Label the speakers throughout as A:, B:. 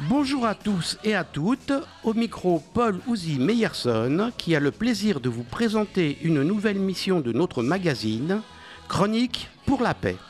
A: Bonjour à tous et à toutes, au micro Paul Ouzy Meyerson qui a le plaisir de vous présenter une nouvelle mission de notre magazine, Chronique pour la paix.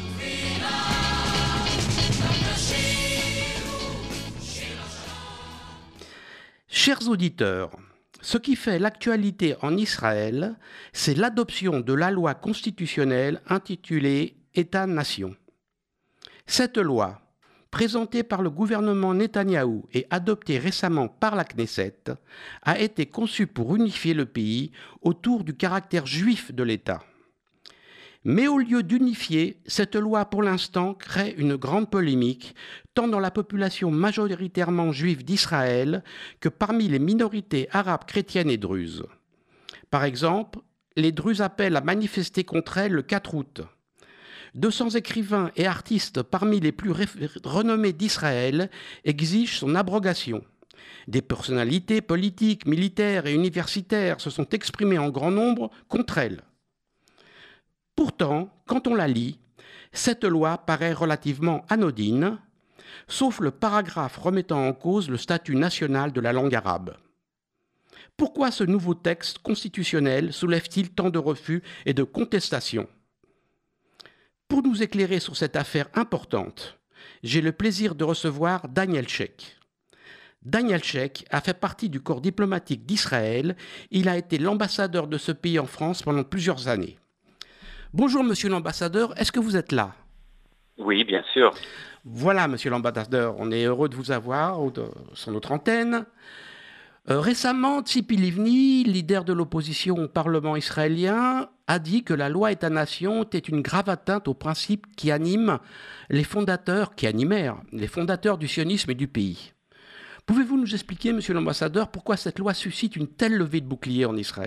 A: Chers auditeurs, ce qui fait l'actualité en Israël, c'est l'adoption de la loi constitutionnelle intitulée État-nation. Cette loi, présentée par le gouvernement Netanyahou et adoptée récemment par la Knesset, a été conçue pour unifier le pays autour du caractère juif de l'État. Mais au lieu d'unifier, cette loi pour l'instant crée une grande polémique, tant dans la population majoritairement juive d'Israël que parmi les minorités arabes chrétiennes et druzes. Par exemple, les druzes appellent à manifester contre elle le 4 août. 200 écrivains et artistes parmi les plus renommés d'Israël exigent son abrogation. Des personnalités politiques, militaires et universitaires se sont exprimées en grand nombre contre elle. Pourtant, quand on la lit, cette loi paraît relativement anodine, sauf le paragraphe remettant en cause le statut national de la langue arabe. Pourquoi ce nouveau texte constitutionnel soulève-t-il tant de refus et de contestations ? Pour nous éclairer sur cette affaire importante, j'ai le plaisir de recevoir Daniel Sheikh. Daniel Sheikh a fait partie du corps diplomatique d'Israël. Il a été l'ambassadeur de ce pays en France pendant plusieurs années. Bonjour monsieur l'ambassadeur, est-ce que vous êtes là ?
B: Oui, bien sûr.
A: Voilà monsieur l'ambassadeur, on est heureux de vous avoir sur notre antenne. Récemment, Tzipi Livni, leader de l'opposition au Parlement israélien, a dit que la loi État-nation était une grave atteinte aux principes qui animèrent les fondateurs du sionisme et du pays. Pouvez-vous nous expliquer, monsieur l'ambassadeur, pourquoi cette loi suscite une telle levée de bouclier en Israël ?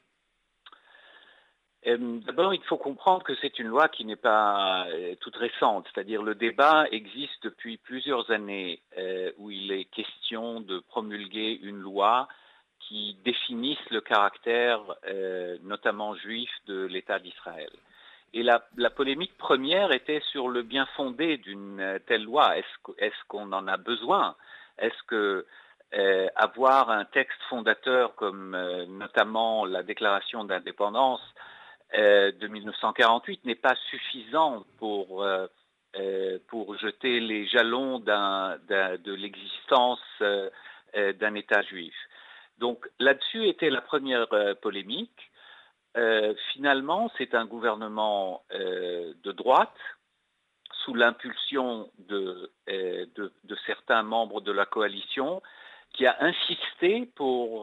B: D'abord, il faut comprendre que c'est une loi qui n'est pas toute récente, c'est-à-dire le débat existe depuis plusieurs années où il est question de promulguer une loi qui définisse le caractère notamment juif de l'État d'Israël. Et la polémique première était sur le bien fondé d'une telle loi. Est-ce qu'on en a besoin ? Est-ce que avoir un texte fondateur comme notamment la déclaration d'indépendance de 1948 n'est pas suffisant pour jeter les jalons de l'existence d'un État juif. Donc là-dessus était la première polémique. Finalement, c'est un gouvernement de droite, sous l'impulsion de certains membres de la coalition, qui a insisté pour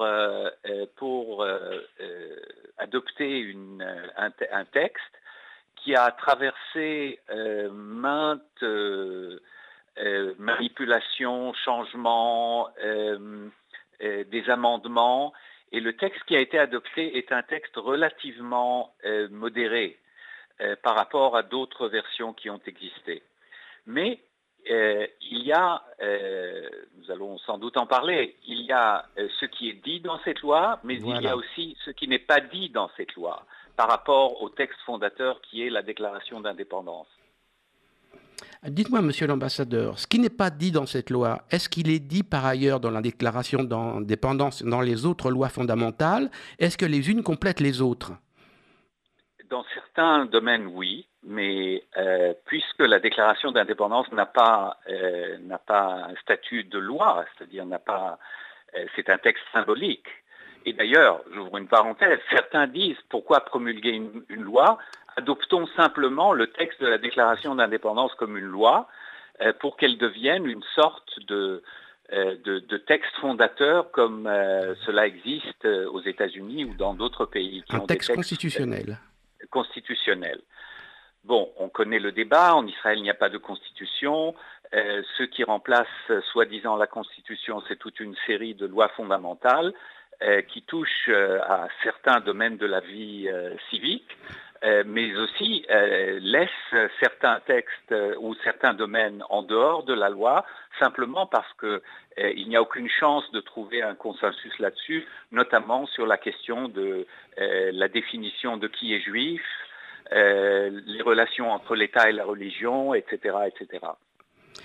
B: adopter un texte qui a traversé maintes manipulations, changements, des amendements, et le texte qui a été adopté est un texte relativement modéré par rapport à d'autres versions qui ont existé. Mais il y a, nous allons sans doute en parler, il y a ce qui est dit dans cette loi, mais voilà. Il y a aussi ce qui n'est pas dit dans cette loi par rapport au texte fondateur qui est la déclaration d'indépendance.
A: Dites-moi, monsieur l'ambassadeur, ce qui n'est pas dit dans cette loi, est-ce qu'il est dit par ailleurs dans la déclaration d'indépendance, dans les autres lois fondamentales ? Est-ce que les unes complètent les autres ?
B: Dans certains domaines, oui, mais puisque la déclaration d'indépendance n'a pas un statut de loi, c'est-à-dire c'est un texte symbolique. Et d'ailleurs, j'ouvre une parenthèse, certains disent pourquoi promulguer une loi ? Adoptons simplement le texte de la déclaration d'indépendance comme une loi pour qu'elle devienne une sorte de texte fondateur comme cela existe aux États-Unis ou dans d'autres pays.
A: Un texte constitutionnel.
B: Constitutionnel. Bon, on connaît le débat, en Israël il n'y a pas de constitution, ceux qui remplacent soi-disant la constitution, c'est toute une série de lois fondamentales qui touchent à certains domaines de la vie civique, mais aussi laissent certains textes ou certains domaines en dehors de la loi, simplement parce qu'il n'y a aucune chance de trouver un consensus là-dessus, notamment sur la question de la définition de qui est juif, les relations entre l'État et la religion, etc., etc.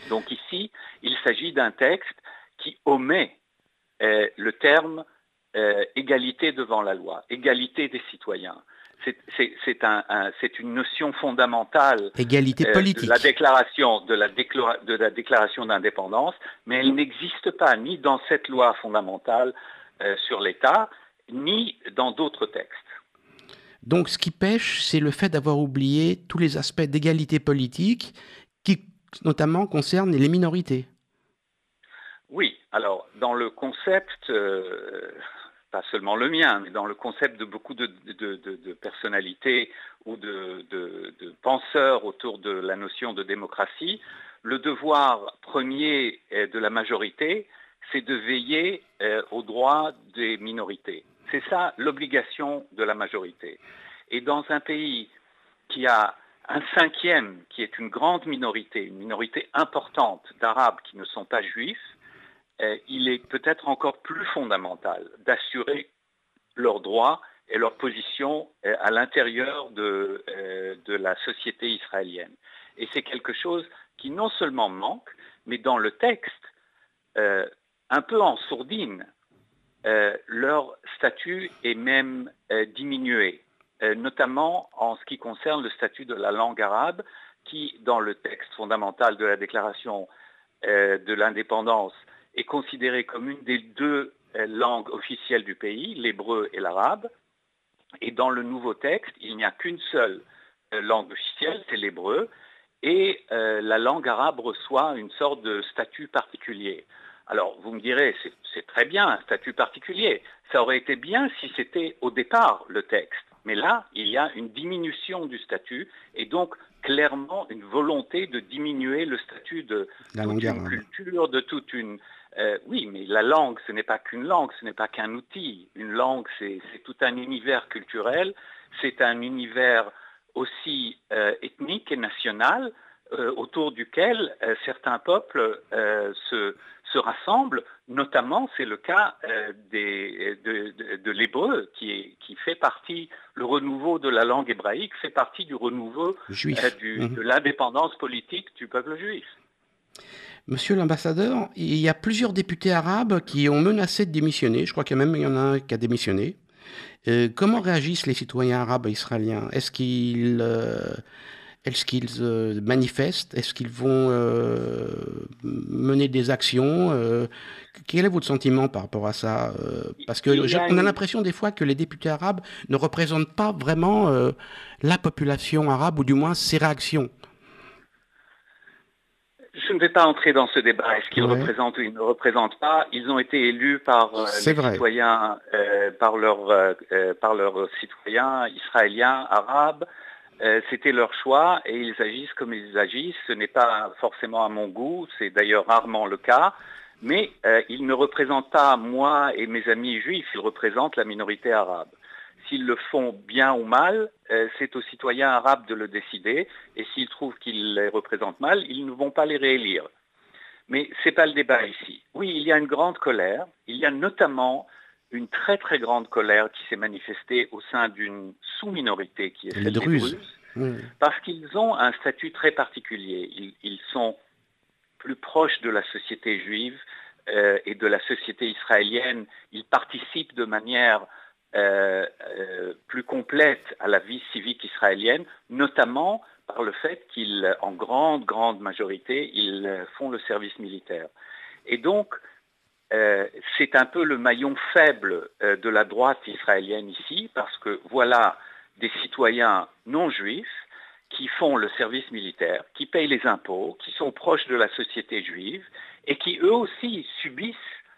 B: Donc ici, il s'agit d'un texte qui omet le terme égalité devant la loi, égalité des citoyens. C'est une notion fondamentale
A: Égalité politique.
B: de la déclaration d'indépendance, mais elle n'existe pas ni dans cette loi fondamentale sur l'État, ni dans d'autres textes.
A: Donc ce qui pêche, c'est le fait d'avoir oublié tous les aspects d'égalité politique qui notamment concernent les minorités.
B: Oui, alors dans le concept, pas seulement le mien, mais dans le concept de beaucoup de personnalités ou de penseurs autour de la notion de démocratie, le devoir premier de la majorité, c'est de veiller aux droits des minorités. C'est ça l'obligation de la majorité. Et dans un pays qui a un cinquième, qui est une grande minorité, une minorité importante d'Arabes qui ne sont pas juifs, il est peut-être encore plus fondamental d'assurer leurs droits et leur position à l'intérieur de la société israélienne. Et c'est quelque chose qui non seulement manque, mais dans le texte, un peu en sourdine, leur statut est même diminué, notamment en ce qui concerne le statut de la langue arabe, qui, dans le texte fondamental de la déclaration de l'indépendance, est considérée comme une des deux langues officielles du pays, l'hébreu et l'arabe. Et dans le nouveau texte, il n'y a qu'une seule langue officielle, c'est l'hébreu, et la langue arabe reçoit une sorte de statut particulier. Alors, vous me direz, c'est très bien, un statut particulier. Ça aurait été bien si c'était au départ le texte. Mais là, il y a une diminution du statut et donc clairement une volonté de diminuer le statut de toute une culture, de toute une... oui, mais la langue, ce n'est pas qu'une langue, ce n'est pas qu'un outil. Une langue, c'est tout un univers culturel, c'est un univers aussi ethnique et national autour duquel certains peuples se rassemblent. Notamment, c'est le cas de l'hébreu qui fait partie, le renouveau de la langue hébraïque fait partie du renouveau de l'indépendance politique du peuple juif.
A: Monsieur l'ambassadeur, il y a plusieurs députés arabes qui ont menacé de démissionner. Je crois qu'il y en a un qui a démissionné. Comment réagissent les citoyens arabes israéliens? Est-ce qu'ils manifestent? Est-ce qu'ils vont mener des actions? Quel est votre sentiment par rapport à ça? Parce qu'on a l'impression des fois que les députés arabes ne représentent pas vraiment la population arabe, ou du moins ses réactions.
B: Je ne vais pas entrer dans ce débat. Est-ce qu'ils représentent ou ils ne représentent pas? Ils ont été élus par les citoyens, par leurs citoyens israéliens, arabes. C'était leur choix et ils agissent comme ils agissent. Ce n'est pas forcément à mon goût, c'est d'ailleurs rarement le cas. Mais ils ne représentent pas moi et mes amis juifs, ils représentent la minorité arabe. S'ils le font bien ou mal, c'est aux citoyens arabes de le décider. Et s'ils trouvent qu'ils les représentent mal, ils ne vont pas les réélire. Mais ce n'est pas le débat ici. Oui, il y a une grande colère. Il y a notamment une très très grande colère qui s'est manifestée au sein d'une sous-minorité qui est celle des Druzes. Parce qu'ils ont un statut très particulier. Ils sont plus proches de la société juive et de la société israélienne. Ils participent de manière plus complète à la vie civique israélienne, notamment par le fait qu'ils, en grande majorité, ils font le service militaire. Et donc, c'est un peu le maillon faible de la droite israélienne ici, parce que voilà des citoyens non juifs qui font le service militaire, qui payent les impôts, qui sont proches de la société juive et qui eux aussi subissent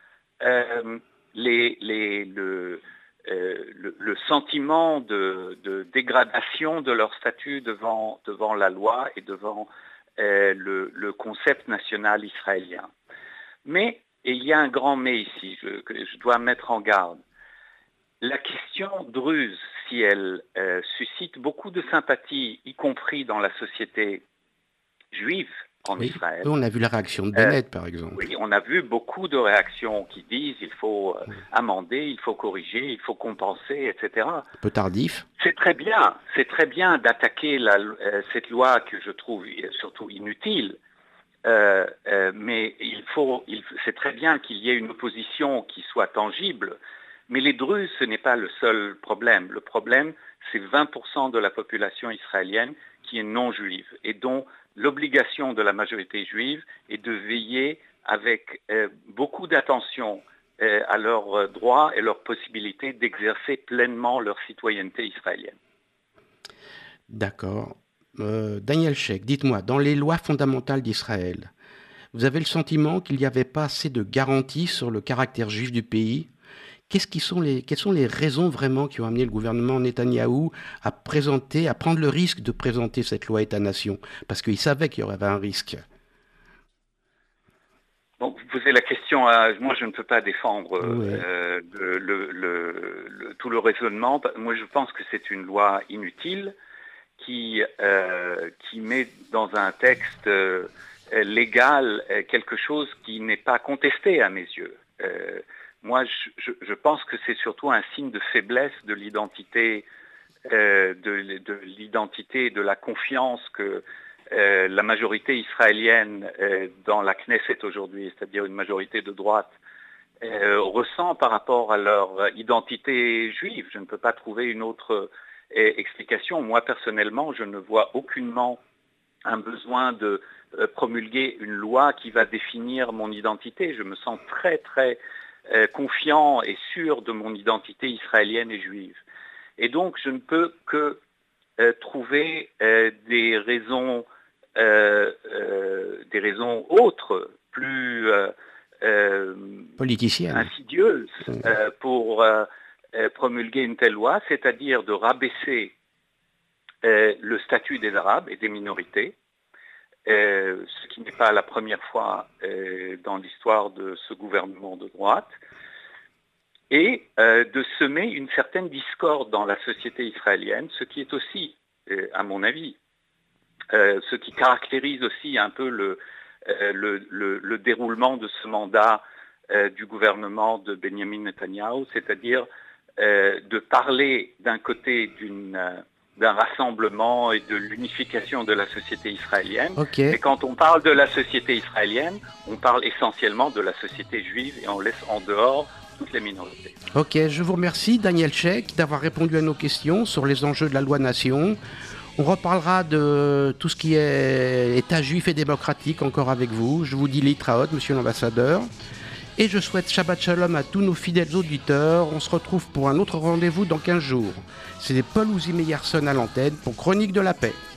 B: le sentiment de dégradation de leur statut devant la loi et devant le concept national israélien. Mais, et il y a un grand mais ici, que je dois mettre en garde, la question druze, si elle suscite beaucoup de sympathie, y compris dans la société juive en Israël.
A: On a vu la réaction de Bennett, par exemple.
B: Oui, on a vu beaucoup de réactions qui disent il faut amender, il faut corriger, il faut compenser, etc. Un
A: peu tardif.
B: C'est très bien d'attaquer cette loi que je trouve surtout inutile. mais c'est très bien qu'il y ait une opposition qui soit tangible, mais les Druzes, ce n'est pas le seul problème. Le problème, c'est 20% de la population israélienne qui est non juive et dont l'obligation de la majorité juive est de veiller avec beaucoup d'attention à leurs droits et leurs possibilités d'exercer pleinement leur citoyenneté israélienne.
A: D'accord. Daniel Sheikh, dites-moi, dans les lois fondamentales d'Israël, vous avez le sentiment qu'il n'y avait pas assez de garanties sur le caractère juif du pays? Quelles sont les raisons vraiment qui ont amené le gouvernement Netanyahou à prendre le risque de présenter cette loi État-nation? Parce qu'il savait qu'il y aurait un risque.
B: Bon, vous posez la question moi je ne peux pas défendre tout le raisonnement. Moi je pense que c'est une loi inutile qui met dans un texte légal quelque chose qui n'est pas contesté à mes yeux. Moi, je pense que c'est surtout un signe de faiblesse de l'identité, de l'identité et de la confiance que la majorité israélienne dans la Knesset aujourd'hui, c'est-à-dire une majorité de droite, ressent par rapport à leur identité juive. Je ne peux pas trouver une autre explication. Moi, personnellement, je ne vois aucunement un besoin de promulguer une loi qui va définir mon identité. Je me sens très, très confiant et sûr de mon identité israélienne et juive. Et donc, je ne peux que trouver des raisons autres, plus
A: politiciennes,
B: insidieuses, pour promulguer une telle loi, c'est-à-dire de rabaisser le statut des Arabes et des minorités, ce qui n'est pas la première fois dans l'histoire de ce gouvernement de droite, et de semer une certaine discorde dans la société israélienne, ce qui est aussi, à mon avis, ce qui caractérise aussi un peu le déroulement de ce mandat du gouvernement de Benjamin Netanyahou, c'est-à-dire de parler d'un côté d'un rassemblement et de l'unification de la société israélienne.
A: Okay.
B: Et quand on parle de la société israélienne, on parle essentiellement de la société juive et on laisse en dehors toutes les minorités.
A: Ok, je vous remercie Daniel Sheikh d'avoir répondu à nos questions sur les enjeux de la loi nation. On reparlera de tout ce qui est État juif et démocratique encore avec vous. Je vous dis Litraot, monsieur l'ambassadeur. Et je souhaite Shabbat Shalom à tous nos fidèles auditeurs. On se retrouve pour un autre rendez-vous dans 15 jours. C'est Paul Ouzimé-Yarson à l'antenne pour Chronique de la Paix.